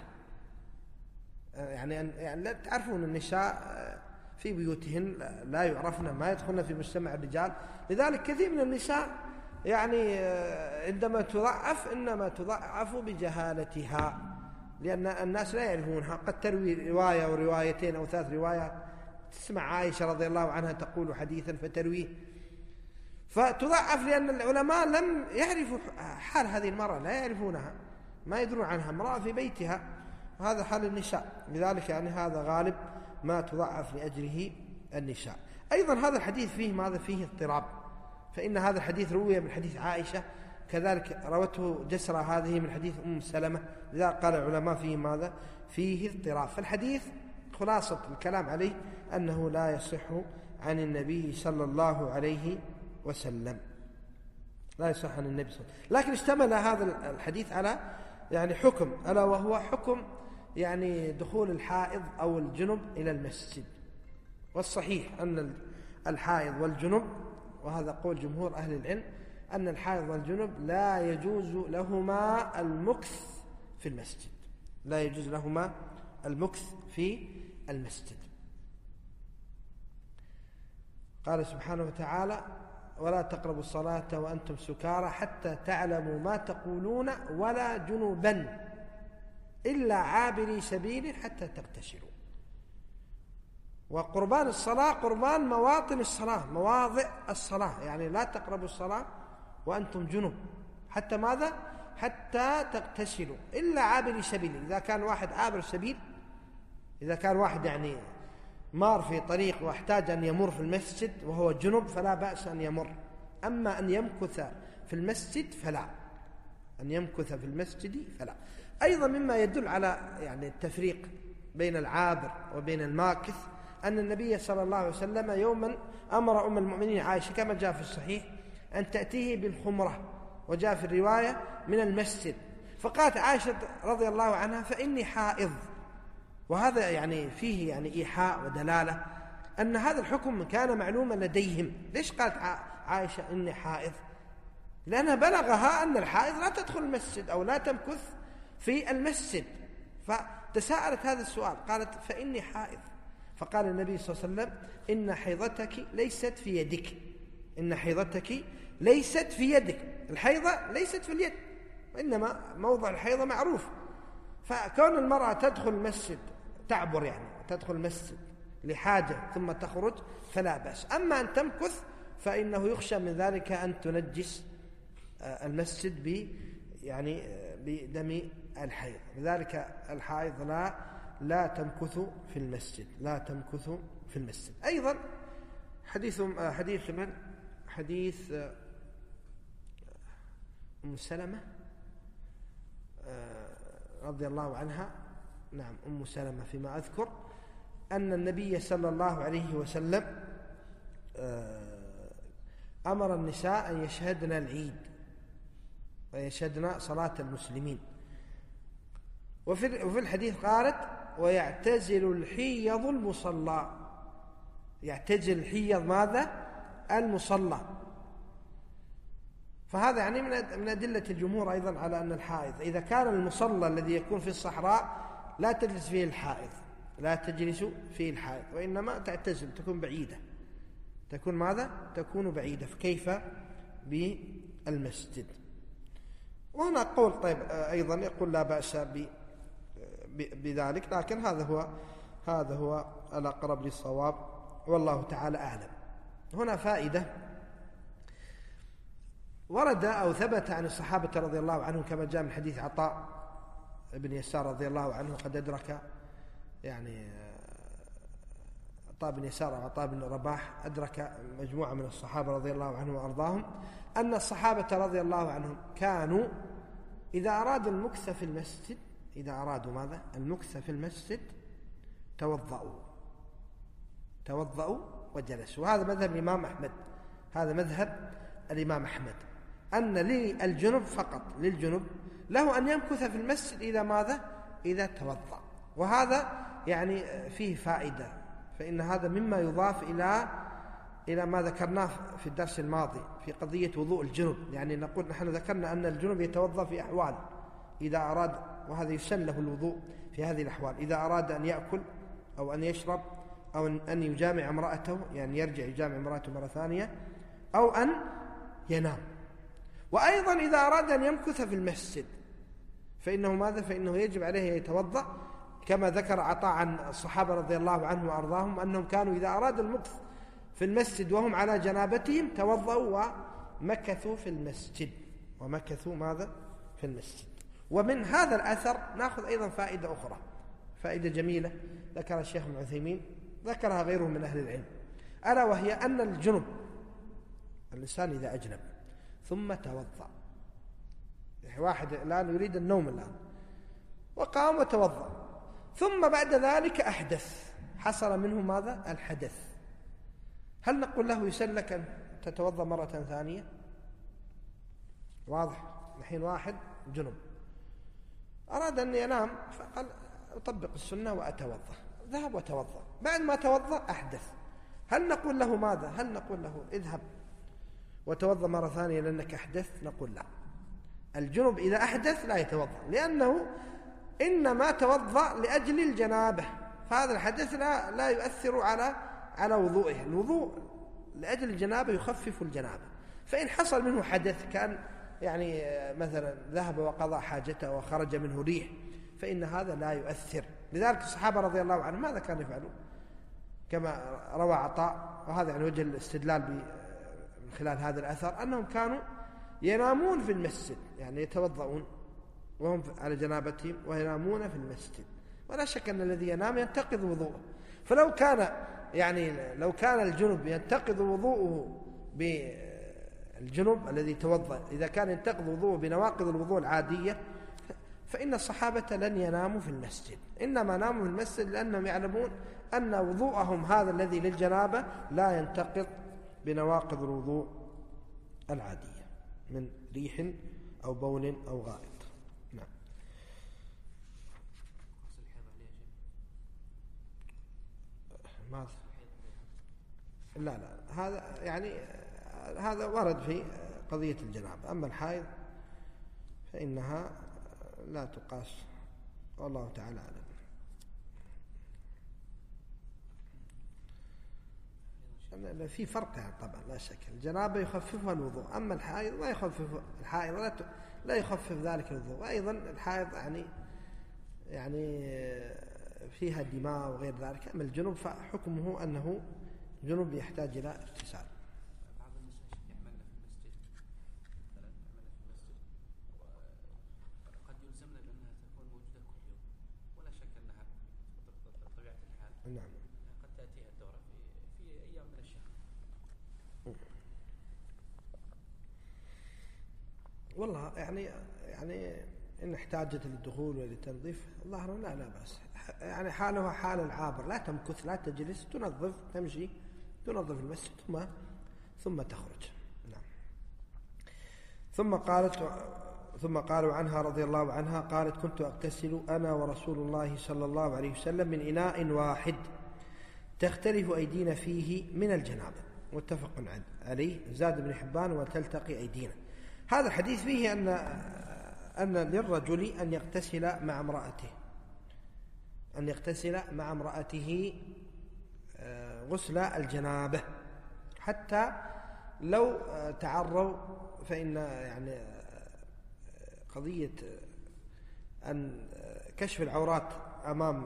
S2: يعني لا تعرفون النساء في بيوتهن لا يعرفن، ما يدخلن في مجتمع الرجال. لذلك كثير من النساء يعني عندما تضعف إنما تضعف بجهالتها، لأن الناس لا يعرفونها. قد تروي رواية أو روايتين أو 3 روايات، تسمع عائشة رضي الله عنها تقول حديثا فترويه، فتضعف لأن العلماء لم يعرفوا حال هذه المرأة، لا يعرفونها، ما يدرون عنها، امرأة في بيتها، هذا حال النساء. لذلك يعني هذا غالب ما تضعف لأجله النساء. أيضا هذا الحديث فيه ماذا؟ فيه اضطراب، فإن هذا الحديث روي من حديث عائشة، كذلك روته جسرة هذه من حديث سلمة. لذلك قال العلماء فيه ماذا؟ فيه اضطراب. فالحديث خلاصة الكلام عليه أنه لا يصح عن النبي صلى الله عليه وسلم، لا يصح عن النبي صلى الله عليه وسلم. لكن اشتمل هذا الحديث على يعني حكم، ألا وهو حكم يعني دخول الحائض أو الجنب إلى المسجد. والصحيح أن الحائض والجنب، وهذا قول جمهور أهل العلم، أن الحائض والجنب لا يجوز لهما المكث في المسجد، لا يجوز لهما المكث في المسجد. قال سبحانه وتعالى: ولا تقربوا الصلاة وأنتم سكارى حتى تعلموا ما تقولون ولا جنبا إلا عابري سبيل حتى تغتسلوا. وقربان الصلاة قربان مواطن الصلاة، مواضع الصلاة، يعني لا تقربوا الصلاة وأنتم جنب حتى ماذا؟ حتى تغتسلوا إلا عابري سبيل. إذا كان واحد عابر سبيل، إذا كان واحد يعني مار في طريق واحتاج أن يمر في المسجد وهو جنب فلا بأس أن يمر. أما أن يمكث في المسجد فلا، أن يمكث في المسجد فلا. أيضا مما يدل على يعني التفريق بين العابر وبين الماكث أن النبي صلى الله عليه وسلم يوما أمر أم المؤمنين عائشة كما جاء في الصحيح أن تأتيه بالخمرة، وجاء في الرواية من المسجد، فقالت عائشة رضي الله عنها: فإني حائض. وهذا يعني فيه يعني إيحاء ودلالة أن هذا الحكم كان معلوما لديهم. ليش قالت عائشة إني حائض؟ لأنها بلغها أن الحائض لا تدخل المسجد أو لا تمكث في المسجد، فتساءلت هذا السؤال، قالت: فإني حائض. فقال النبي صلى الله عليه وسلم: إن حيضتك ليست في يدك، إن حيضتك ليست في يدك. الحيضة ليست في اليد، وإنما موضع الحيضة معروف. فكون المرأة تدخل المسجد، تعبر يعني تدخل المسجد لحاجة ثم تخرج فلا بأس. أما أن تمكث فإنه يخشى من ذلك أن تنجس المسجد يعني بدم الحيض. لذلك الحائض لا تمكث في المسجد، لا تمكث في المسجد. أيضا حديث من حديث أم سلمة رضي الله عنها نعم أم سلمة فيما أذكر أن النبي صلى الله عليه وسلم أمر النساء أن يشهدن العيد ويشهدن صلاة المسلمين. وفي الحديث قالت ويعتزل الحيض المصلى. يعتزل الحيض ماذا؟ المصلى. فهذا يعني من أدلة الجمهور أيضا على أن الحائض إذا كان المصلى الذي يكون في الصحراء لا تجلس فيه الحائض، لا تجلس فيه الحائض، وإنما تعتزل، تكون بعيدة، تكون ماذا؟ تكون بعيدة. فكيف بالمسجد؟ وهنا قول طيب أيضا يقول لا بأس بذلك، لكن هذا هو الأقرب للصواب والله تعالى أعلم. هنا فائدة ورد أو ثبت عن الصحابة رضي الله عنهم كما جاء من حديث عطاء بن يسار رضي الله عنه قد أدرك يعني عطاء بن يسار أو عطاء بن رباح أدرك مجموعة من الصحابة رضي الله عنهم وأرضاهم أن الصحابة رضي الله عنهم كانوا إذا أرادوا المكث في المسجد، إذا أرادوا ماذا؟ المكث في المسجد توضأوا وجلسوا. وهذا مذهب الإمام أحمد، هذا مذهب الإمام أحمد أن للجنب فقط، للجنب له أن يمكث في المسجد إذا ماذا؟ إذا توضأ. وهذا يعني فيه فائدة، فإن هذا مما يضاف إلى ما ذكرناه في الدرس الماضي في قضية وضوء الجنب. يعني نقول نحن ذكرنا أن الجنب يتوضأ في أحوال إذا أراد، وهذا يسن له الوضوء في هذه الأحوال، إذا أراد أن يأكل أو أن يشرب أو أن يجامع امرأته، يعني يرجع يجامع امرأته مرة ثانية، أو أن ينام. وأيضا إذا أراد أن يمكث في المسجد فإنه ماذا؟ فإنه يجب عليه يتوضأ، كما ذكر عطاء عن الصحابة رضي الله عنهم وأرضاهم أنهم كانوا إذا أرادوا المكث في المسجد وهم على جنابتهم توضأوا ومكثوا في المسجد، ومكثوا ماذا؟ في المسجد. ومن هذا الأثر نأخذ أيضا فائدة أخرى، فائدة جميلة ذكر الشيخ ابن عثيمين، ذكرها غيره من أهل العلم، ألا وهي أن الجنب، الإنسان إذا أجنب ثم توضأ، يعني واحد الآن يريد النوم الآن وقام وتوضأ، ثم بعد ذلك أحدث، حصل منه ماذا؟ الحدث، هل نقول له يسن لك أن تتوضأ مرة ثانية؟ واضح؟ الحين واحد جنب أراد أن ينام فقال أطبق السنة وأتوضأ، ذهب وتوضأ، بعد ما توضأ أحدث، هل نقول له ماذا؟ هل نقول له اذهب وتوضأ مرة ثانية لأنك أحدث؟ نقول لا، الجنب إذا أحدث لا يتوضأ، لأنه إنما توضأ لأجل الجنابة، فهذا الحدث لا يؤثر على وضوئه. الوضوء لأجل الجنابة يخفف الجنابة، فإن حصل منه حدث كان يعني مثلا ذهب وقضى حاجته وخرج منه ريح فإن هذا لا يؤثر. لذلك الصحابة رضي الله عنهم ماذا كانوا يفعلون؟ كما روى عطاء، وهذا يعني وجه الاستدلال من خلال هذا الأثر، أنهم كانوا ينامون في المسجد، يعني يتوضؤون وهم على جنابتهم وينامون في المسجد، ولا شك أن الذي ينام ينتقض وضوءه. فلو كان يعني لو كان الجنب ينتقض وضوءه بالجنب الذي توضأ، إذا كان ينتقض وضوءه بنواقض الوضوء العادية، فإن الصحابة لن يناموا في المسجد، إنما ناموا في المسجد لأنهم يعلمون أن وضوءهم هذا الذي للجنابة لا ينتقض بنواقض الوضوء العادية من ريح أو بول أو غائط. نعم. ماذا؟ لا هذا يعني هذا ورد في قضية الجنابة، أما الحائض فإنها لا تقاس، والله تعالى أعلم. في فرق يعني طبعا لا شك، الجنابة يخففها الوضوء، أما الحائض ما يخفف، الحائض لا يخفف ذلك الوضوء. وأيضا الحائض يعني فيها دماء وغير ذلك، أما الجنوب فحكمه أنه جنوب يحتاج إلى اغتسال.
S3: بعض النساء يعملن في المسجد، مثلا يعملن في المسجد وقد يلزمن بأنها تكون موجودة كل يوم، ولا شك أنها بطبيعة الحال
S2: نعم
S3: قد تأتيها الدورة في أيام من الشهر.
S2: والله يعني إن احتاجت للدخول وللتنظيف ظهرا لا بأس، يعني حالها حال العابر، لا تمكث لا تجلس، تنظف تمشي تنظف المسجد ثم تخرج. نعم. ثم قالوا عنها رضي الله عنها قالت كنت أغتسل أنا ورسول الله صلى الله عليه وسلم من إناء واحد تختلف أيدينا فيه من الجنابة، متفق عليه. زاد بن حبان وتلتقي أيدينا. هذا الحديث فيه أن للرجل أن يغتسل مع امرأته غسل الجنابة، حتى لو تعروا، فإن يعني قضية أن كشف العورات أمام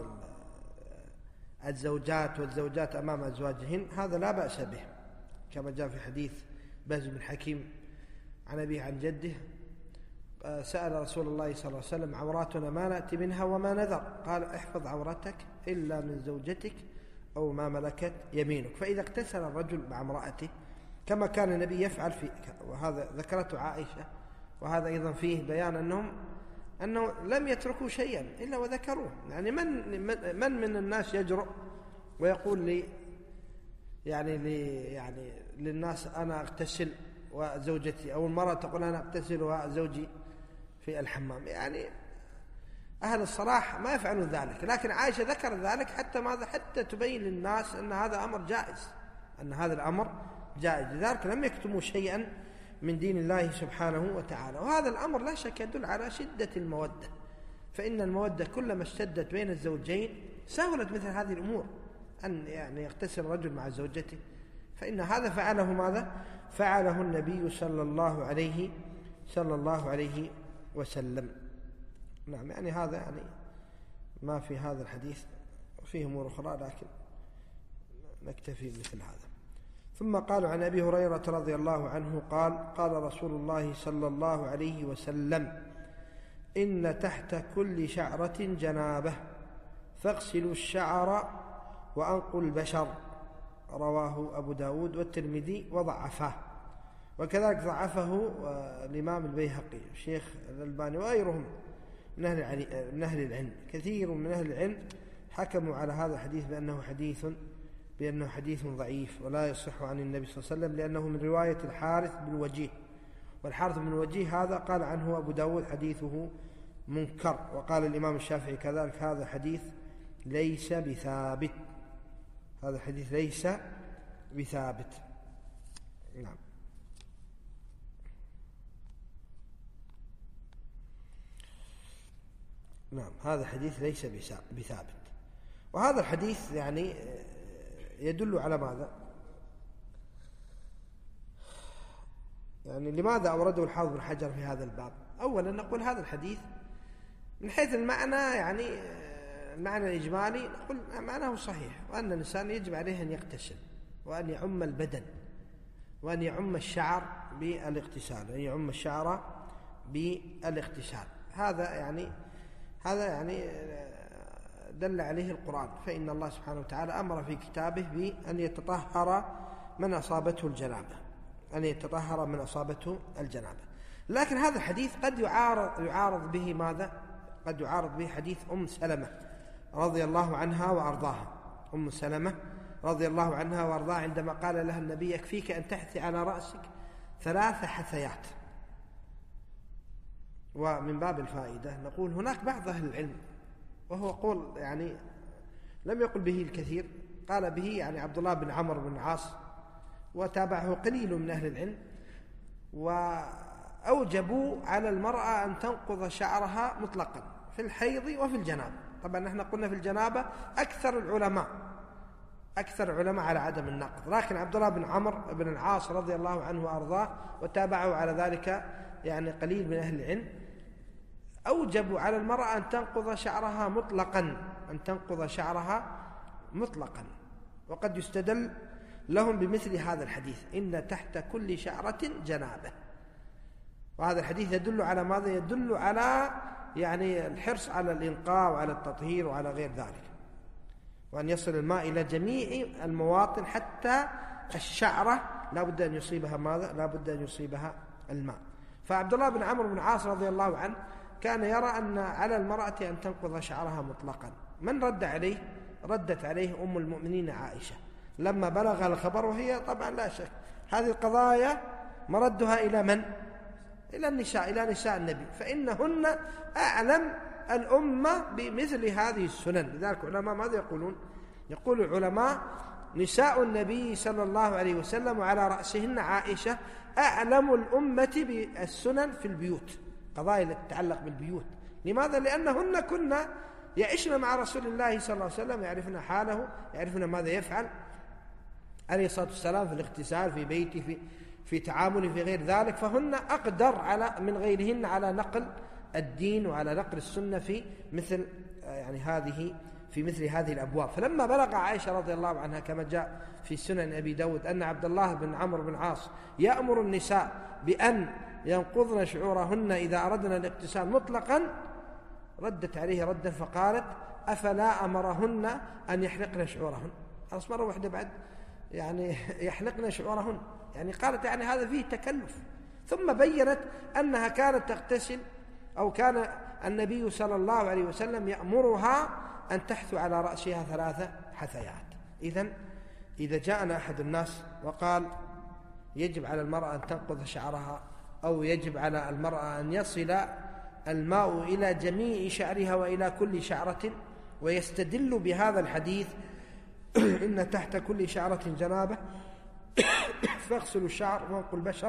S2: الزوجات والزوجات أمام أزواجهن هذا لا بأس به، كما جاء في حديث بهز بن حكيم عن أبيه عن جده سأل رسول الله صلى الله عليه وسلم عوراتنا ما نأتي منها وما نذر، قال احفظ عورتك إلا من زوجتك أو ما ملكت يمينك. فإذا اغتسل الرجل مع امرأته كما كان النبي يفعل وهذا ذكرته عائشة، وهذا أيضا فيه بيان أنه لم يتركوا شيئا إلا وذكروه. يعني من الناس يجرؤ ويقول لي يعني للناس أنا أغتسل وزوجتي، أو المرأة تقول أنا أغتسل وزوجي في الحمام؟ يعني أهل الصلاح ما يفعلون ذلك، لكن عائشة ذكر ذلك حتى تبين للناس أن هذا أمر جائز، أن هذا الأمر جائز، لذلك لم يكتموا شيئا من دين الله سبحانه وتعالى. وهذا الأمر لا شك يدل على شدة المودة، فإن المودة كلما اشتدت بين الزوجين سهلت مثل هذه الأمور، أن يعني يغتسل الرجل مع زوجته، فإن هذا فعله النبي صلى الله عليه وسلم. نعم. يعني هذا يعني ما في هذا الحديث، وفيه أمور أخرى لكن نكتفي مثل هذا. ثم قالوا عن أبي هريرة رضي الله عنه قال رسول الله صلى الله عليه وسلم إن تحت كل شعرة جنابة فاغسلوا الشعر وأنقوا البشر، رواه أبو داود والترمذي وضعفه، وكذلك ضعفه الإمام البيهقي الشيخ الألباني وغيرهم من أهل العلم. كثير من أهل العلم حكموا على هذا الحديث بأنه حديث ضعيف ولا يصح عن النبي صلى الله عليه وسلم، لأنه من رواية الحارث بن وجيه، والحارث بن وجيه هذا قال عنه أبو داود حديثه منكر، وقال الإمام الشافعي كذلك هذا حديث ليس بثابت، هذا الحديث ليس بثابت. نعم هذا الحديث ليس بثابت. وهذا الحديث يعني يدل على ماذا؟ يعني لماذا أورده الحافظ بن حجر في هذا الباب؟ أولا نقول هذا الحديث من حيث المعنى، يعني المعنى الإجمالي نقول معناه صحيح، وأن الإنسان يجب عليه أن يغتسل وأن يعم البدن وأن يعم الشعر بالاغتسال، هذا يعني دل عليه القرآن، فإن الله سبحانه وتعالى أمر في كتابه بأن يتطهر من أصابته الجنابة، لكن هذا الحديث قد يعارض به ماذا؟ قد يعارض به حديث أم سلمة رضي الله عنها وأرضاها. أم سلمة رضي الله عنها وأرضاها عندما قال لها النبي يكفيك أن تحثي على رأسك 3 حثيات. ومن باب الفائدة نقول هناك بعض أهل العلم، وهو قول يعني لم يقل به الكثير، قال به يعني عبد الله بن عمرو بن العاص وتابعه قليل من أهل العلم، وأوجبوا على المرأة أن تنقض شعرها مطلقا في الحيض وفي الجنابة. طبعا نحن قلنا في الجنابة أكثر العلماء على عدم النقض، لكن عبد الله بن عمرو بن العاص رضي الله عنه وأرضاه وتابعه على ذلك يعني قليل من أهل العلم، أوجبوا على المرأة أن تنقض شعرها مطلقا، وقد يستدل لهم بمثل هذا الحديث إن تحت كل شعرة جنابة. وهذا الحديث يدل على ماذا؟ يدل على يعني الحرص على الإنقاء وعلى التطهير وعلى غير ذلك، وأن يصل الماء إلى جميع المواطن، حتى الشعرة لا بد أن يصيبها ماذا؟ لا بد أن يصيبها الماء. فعبد الله بن عمرو بن العاص رضي الله عنه كان يرى أن على المرأة أن تنقض شعرها مطلقا. من رد عليه؟ ردت عليه أم المؤمنين عائشة لما بلغ الخبر، وهي طبعا لا شك هذه القضايا مردها إلى من؟ إلى النساء، إلى نساء النبي، فإنهن أعلم الأمة بمثل هذه السنن. لذلك العلماء ماذا يقولون؟ يقول العلماء نساء النبي صلى الله عليه وسلم وعلى رأسهن عائشة أعلم الأمة بالسنن في البيوت، قضايا تتعلق بالبيوت. لماذا؟ لأنهن كنا يعيشن مع رسول الله صلى الله عليه وسلم، يعرفن حاله، يعرفن ماذا يفعل عليه الصلاة والسلام في الاغتسال في بيته، في تعامله، في غير ذلك، فهن أقدر من غيرهن على نقل الدين وعلى نقل السنة في مثل مثل هذه الأبواب. فلما بلغ عائشة رضي الله عنها كما جاء في سنن أبي داود أن عبد الله بن عمرو بن عاص يأمر النساء بأن ينقضن شعورهن إذا أردنا الاغتسال مطلقا، ردت عليه ردا فقالت أفلا أمرهن أن يحلقن شعورهن؟ خلاص مرة واحدة بعد يحلقن شعورهن، قالت هذا فيه تكلف. ثم بيّنت أنها كانت تغتسل، أو كان النبي صلى الله عليه وسلم يأمرها أن تحثو على رأسها 3 حثيات. إذا جاءنا أحد الناس وقال يجب على المرأة أن تنقض شعرها، أو يجب على المرأة أن يصل الماء إلى جميع شعرها وإلى كل شعرة، ويستدل بهذا الحديث إن تحت كل شعرة جنابة فاغسلوا الشعر وانقوا البشر،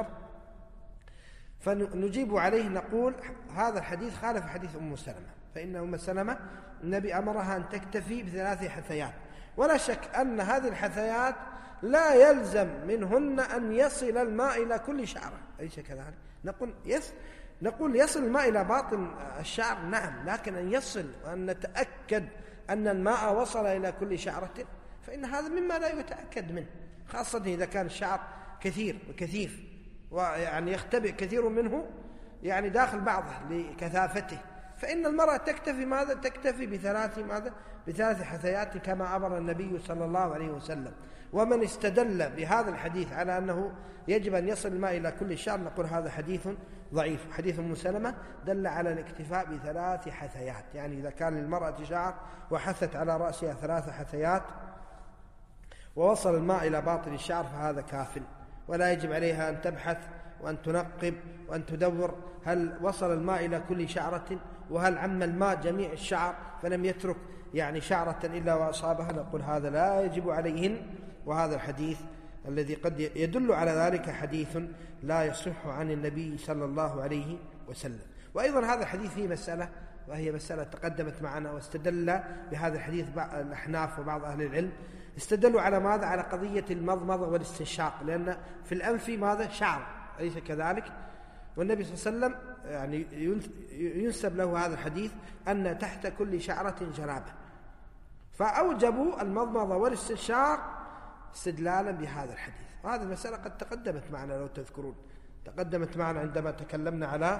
S2: فنجيب عليه نقول هذا الحديث خالف حديث أم سلمة، فإن أم سلمة النبي أمرها أن تكتفي ب3 حثيات، ولا شك أن هذه الحثيات لا يلزم منهن أن يصل الماء إلى كل شعرة، أليس كذلك؟ نقول يصل الماء إلى باطن الشعر، نعم، لكن أن يصل وأن نتأكد أن الماء وصل إلى كل شعرة، فإن هذا مما لا يتأكد منه، خاصة إذا كان الشعر كثير وكثيف، يختبئ كثير منه داخل بعضه لكثافته، فإن المرأة تكتفي ب3 حثيات كما أمر النبي صلى الله عليه وسلم. ومن استدل بهذا الحديث على أنه يجب أن يصل الماء إلى كل شعر نقول هذا حديث ضعيف. حديث أم سلمة دل على الاكتفاء ب3 حثيات، إذا كان للمرأة شعر وحثت على رأسها 3 حثيات ووصل الماء إلى باطن الشعر فهذا كاف، ولا يجب عليها أن تبحث وأن تنقب وأن تدور هل وصل الماء إلى كل شعرة، وهل عم الماء جميع الشعر فلم يترك شعرة إلا وأصابها، نقول هذا لا يجب عليهن. وهذا الحديث الذي قد يدل على ذلك حديث لا يصح عن النبي صلى الله عليه وسلم. وأيضا هذا الحديث فيه مسألة، وهي مسألة تقدمت معنا، واستدل بهذا الحديث الأحناف وبعض أهل العلم، استدلوا على ماذا؟ على قضية المضمضة والاستنشاق، لأن في الأنف ماذا؟ شعر، أليس كذلك؟ والنبي صلى الله عليه وسلم ينسب له هذا الحديث أن تحت كل شعرة جنابة، فأوجبوا المضمضة والاستنشاق استدلالا بهذا الحديث. وهذه المسألة قد تقدمت معنا لو تذكرون، تقدمت معنا عندما تكلمنا على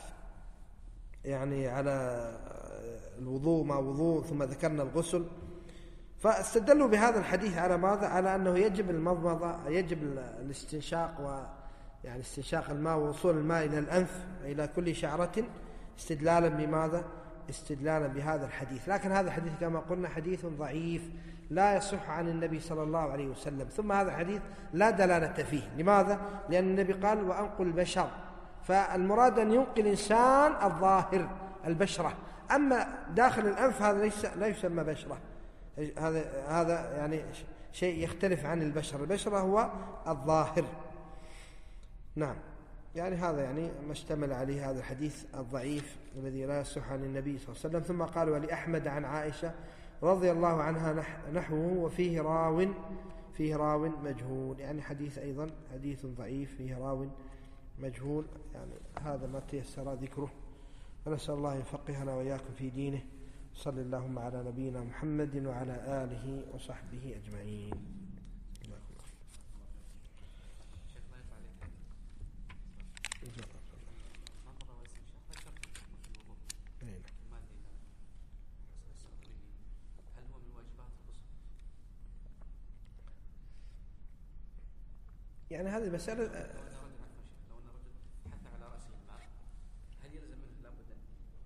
S2: على الوضوء ما وضوء، ثم ذكرنا الغسل، فاستدلوا بهذا الحديث على ماذا؟ على أنه يجب المضمضة، يجب الاستنشاق استنشاق الماء ووصول الماء إلى الأنف إلى كل شعرة، استدلالا بماذا؟ استدلالا بهذا الحديث. لكن هذا الحديث كما قلنا حديث ضعيف لا يصح عن النبي صلى الله عليه وسلم، ثم هذا الحديث لا دلالة فيه. لماذا؟ لأن النبي قال وأنقل البشر، فالمراد أن ينقل الإنسان الظاهر البشرة، أما داخل الأنف هذا لا يسمى بشرة، هذا شيء يختلف عن البشرة هو الظاهر. نعم، هذا ما اشتمل عليه هذا الحديث الضعيف الذي لا يصح عن النبي صلى الله عليه وسلم. ثم قال ولأحمد عن عائشة رضي الله عنها نحوه وفيه راو مجهول، حديث أيضا حديث ضعيف فيه راو مجهول، هذا ما تيسر ذكره. ونسأل الله يفقهنا وإياكم في دينه. صلى اللهم على نبينا محمد وعلى آله وصحبه أجمعين. هذه مسألة
S3: لو أن رجل حث على رأسه الماء هل يلزم منه لابد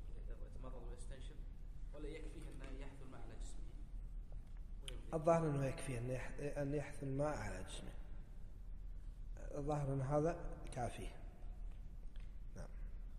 S2: الظاهر أنه يكفي أن يحث الماء على جسمه، الظاهر أن هذا كافيه. نعم.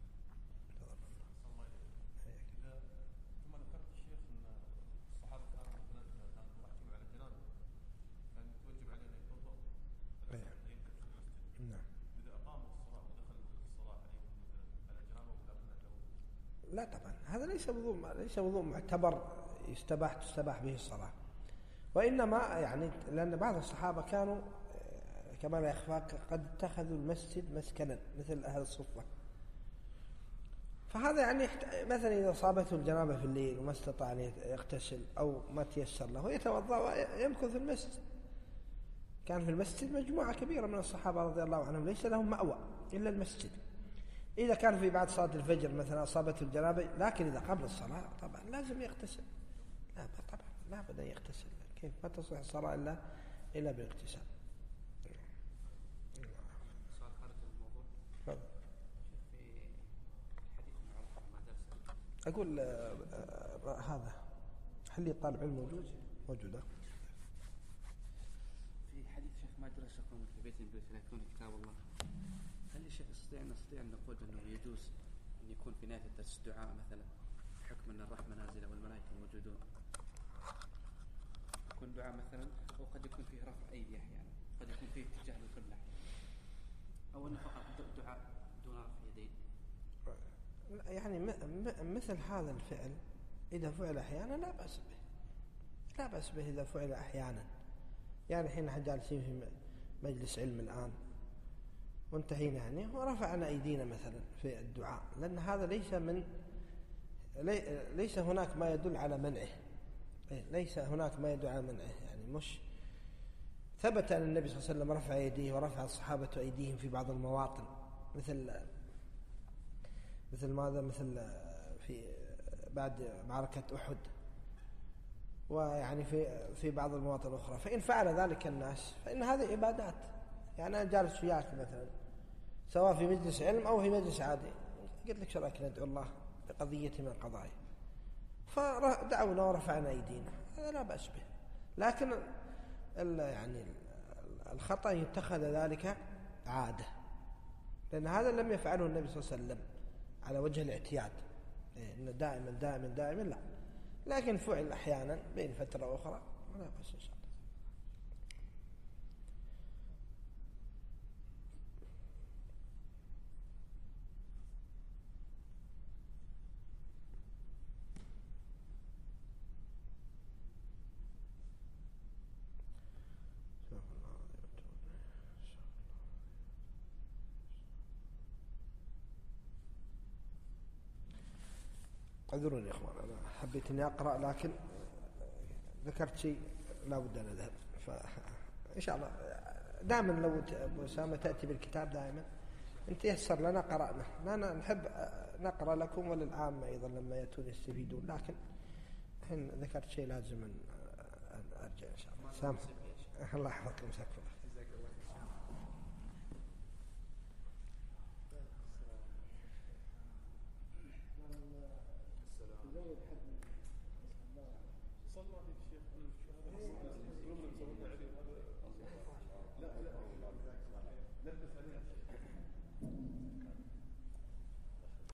S4: ثم ذكرت الشيخ ان الصحابه كانوا مثلا اذا كانوا محكمين على الجنازه كان يتوجب علينا يتوضا يمكن في المسجد.
S2: نعم.
S4: اذا اقامت الصلاه ودخل الصلاه عليهم مثلا على جنابه ولكن
S2: لا طبعا هذا ليس وضوء معتبر تستباح به الصلاة، وإنما يعني لأن بعض الصحابة كانوا كما لا يخفاك قد اتخذوا المسجد مسكنا مثل أهل الصفة، فهذا يعني مثلا إذا صابته الجنابة في الليل وما استطاع أن يغتسل أو ما تيسر له يتوضأ ويمكث في المسجد. كان في المسجد مجموعة كبيرة من الصحابة رضي الله عنهم ليس لهم مأوى إلا المسجد. إذا كان في بعد صلاة الفجر مثلا أصابته الجنابة، لكن إذا قبل الصلاة طبعا لازم يغتسل. لا طبعا لا بد أن يغتسل، كيف ما تصح الصلاة إلا بالاغتسال.
S3: سؤال خارج الموضوع.
S2: تفضل.
S3: في الحديث المعروف مع درس
S2: أقول هذا هل لي طالب علم موجودة
S3: في حديث شيخ ما جلس يكون في بيت يكون كتاب الله، هل الشيخ نستطيع أن نقول أنه يجوز أن يكون في نهاية الدرس دعاء مثلا بحكم أن الرحمة نازلة والملائكة موجودون، يكون دعاء مثلا، أو قد يكون فيه رفع أيدي أحيانا، قد يكون فيه اتجاه للقبلة أحيانا، أو أنه فقط دعاء دون رفع يدين.
S2: يعني مثل هذا الفعل إذا فعل أحيانا لا بأس به إذا فعل أحيانا. يعني حين نحن جالسين في مجلس علم الآن وانتهينا يعني ورفعنا أيدينا مثلا في الدعاء، لأن هذا ليس هناك ما يدل على منعه، ليس هناك ما يدل على منعه. يعني مش ثبت أن النبي صلى الله عليه وسلم رفع يديه ورفع الصحابة أيديهم في بعض المواطن مثل ماذا، مثل في بعد معركة أحد، ويعني في بعض المواطن الأخرى. فإن فعل ذلك الناس فإن هذه عبادات. يعني أنا جالس وياك مثلا سواء في مجلس علم أو في مجلس عادي، قلت لك شرعك ندعو الله بقضية من القضايا، فدعونا ورفعنا أيدينا، هذا لا بأس به. لكن يعني الخطأ يتخذ ذلك عادة، لأن هذا لم يفعله النبي صلى الله عليه وسلم على وجه الاعتياد، إنه دائما لا، لكن فعل أحيانا بين فترة أخرى لا بأس إن شاء الله. اعذروني يا اخوان، انا حبيت اني اقرا لكن ذكرت شيء لا بد ان اذهب، فان شاء الله دائما لو ابو اسامه تاتي بالكتاب دائما انت يسر لنا قرانا، لأننا نحب نقرا لكم وللعامه ايضا لما ياتون يستفيدون، لكن الحين ذكرت شيء لازم ان ارجع ان شاء الله. سامحوا الله يحفظكم، جزاكم الله.
S4: صلى